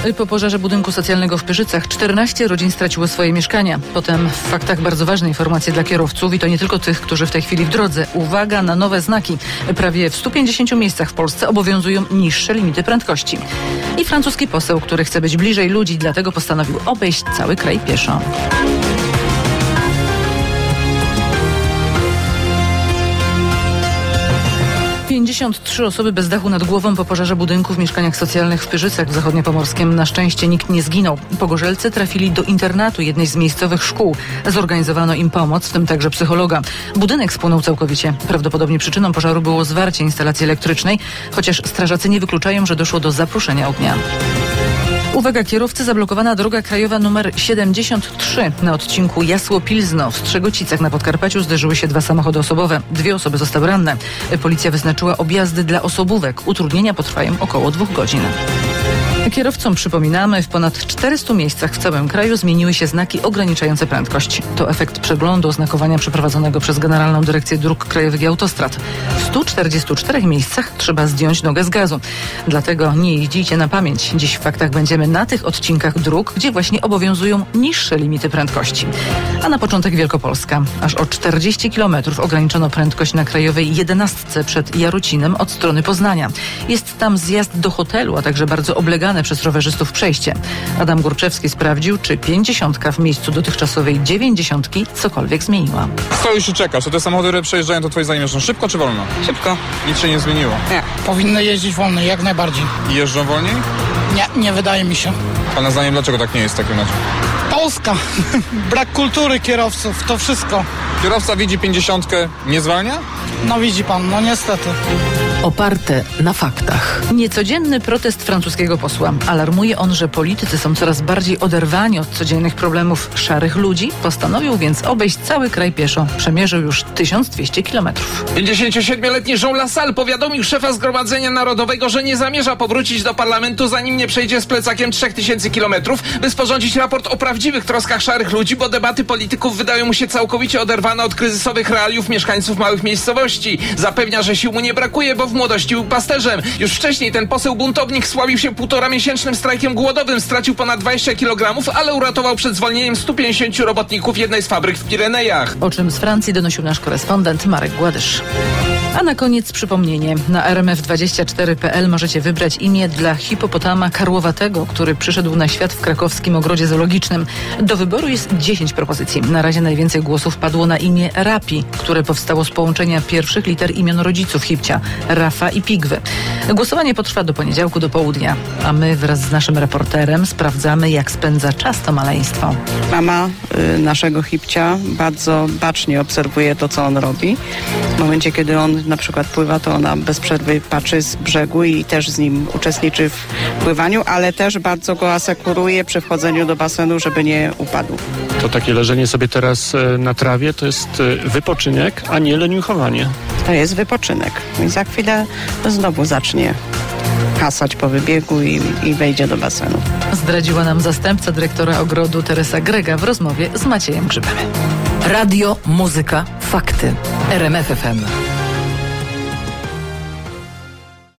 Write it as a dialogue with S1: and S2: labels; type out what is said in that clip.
S1: Po pożarze budynku socjalnego w Pyrzycach 14 rodzin straciło swoje mieszkania. Potem w faktach bardzo ważne informacje dla kierowców i to nie tylko tych, którzy w tej chwili w drodze. Uwaga na nowe znaki. Prawie w 150 miejscach w Polsce obowiązują niższe limity prędkości. I francuski poseł, który chce być bliżej ludzi, dlatego postanowił obejść cały kraj pieszo. Trzy osoby bez dachu nad głową po pożarze budynku w mieszkaniach socjalnych w Pyrzycach w Zachodniopomorskiem. Na szczęście nikt nie zginął. Pogorzelcy trafili do internatu jednej z miejscowych szkół. Zorganizowano im pomoc, w tym także psychologa. Budynek spłonął całkowicie. Prawdopodobnie przyczyną pożaru było zwarcie instalacji elektrycznej, chociaż strażacy nie wykluczają, że doszło do zaproszenia ognia. Uwaga kierowcy, zablokowana droga krajowa nr 73 na odcinku Jasło-Pilzno. W Strzegocicach na Podkarpaciu zderzyły się 2 samochody osobowe. 2 osoby zostały ranne. Policja wyznaczyła objazdy dla osobówek. Utrudnienia potrwają około 2 godzin. Kierowcom przypominamy, w ponad 400 miejscach w całym kraju zmieniły się znaki ograniczające prędkość. To efekt przeglądu oznakowania przeprowadzonego przez Generalną Dyrekcję Dróg Krajowych i Autostrad. W 144 miejscach trzeba zdjąć nogę z gazu. Dlatego nie jeździcie na pamięć. Dziś w faktach będziemy na tych odcinkach dróg, gdzie właśnie obowiązują niższe limity prędkości. A na początek Wielkopolska. Aż o 40 km ograniczono prędkość na krajowej 11 przed Jarocinem od strony Poznania. Jest tam zjazd do hotelu, a także bardzo oblegane przez rowerzystów przejście. Adam Górczewski sprawdził, czy 50 w miejscu dotychczasowej 90 cokolwiek zmieniła.
S2: Stoisz i czekasz, a te samochody, które przejeżdżają, to twoje zdanie jeżdżą szybko czy wolno?
S3: Szybko.
S2: Nic się nie zmieniło.
S3: Nie.
S4: Powinny jeździć wolno, jak najbardziej.
S2: I jeżdżą wolniej?
S4: Nie wydaje mi się.
S2: Pana zdaniem dlaczego tak nie jest w takim razie?
S4: Polska. Brak kultury kierowców, to wszystko.
S2: Kierowca widzi 50, nie zwalnia?
S4: No widzi pan, no niestety.
S1: Oparte na faktach. Niecodzienny protest francuskiego posła. Alarmuje on, że politycy są coraz bardziej oderwani od codziennych problemów szarych ludzi. Postanowił więc obejść cały kraj pieszo. Przemierzył już 1200 kilometrów.
S5: 57-letni Jean Lassalle powiadomił szefa Zgromadzenia Narodowego, że nie zamierza powrócić do parlamentu, zanim nie przejdzie z plecakiem 3000 kilometrów, by sporządzić raport o prawdziwych troskach szarych ludzi, bo debaty polityków wydają mu się całkowicie oderwane od kryzysowych realiów mieszkańców małych miejscowości. Zapewnia, że sił mu nie brakuje, bo w młodości był pasterzem. Już wcześniej ten poseł buntownik sławił się 1,5-miesięcznym strajkiem głodowym, stracił ponad 20 kg, ale uratował przed zwolnieniem 150 robotników jednej z fabryk w Pirenejach.
S1: O czym z Francji donosił nasz korespondent Marek Gładysz. A na koniec przypomnienie. Na rmf24.pl możecie wybrać imię dla hipopotama karłowatego, który przyszedł na świat w krakowskim ogrodzie zoologicznym. Do wyboru jest 10 propozycji. Na razie najwięcej głosów padło na imię Rapi, które powstało z połączenia pierwszych liter imion rodziców hipcia, Rafa i Pigwy. Głosowanie potrwa do poniedziałku do południa, a my wraz z naszym reporterem sprawdzamy, jak spędza czas to maleństwo.
S3: Mama naszego hipcia bardzo bacznie obserwuje to, co on robi. W momencie, kiedy on na przykład pływa, to ona bez przerwy patrzy z brzegu i też z nim uczestniczy w pływaniu, ale też bardzo go asekuruje przy wchodzeniu do basenu, żeby nie upadł.
S6: To takie leżenie sobie teraz na trawie to jest wypoczynek, a nie leniuchowanie.
S3: To jest wypoczynek. I za chwilę znowu zacznie hasać po wybiegu i wejdzie do basenu.
S1: Zdradziła nam zastępca dyrektora ogrodu Teresa Grega w rozmowie z Maciejem Grzybem. Radio, muzyka, fakty. RMF FM.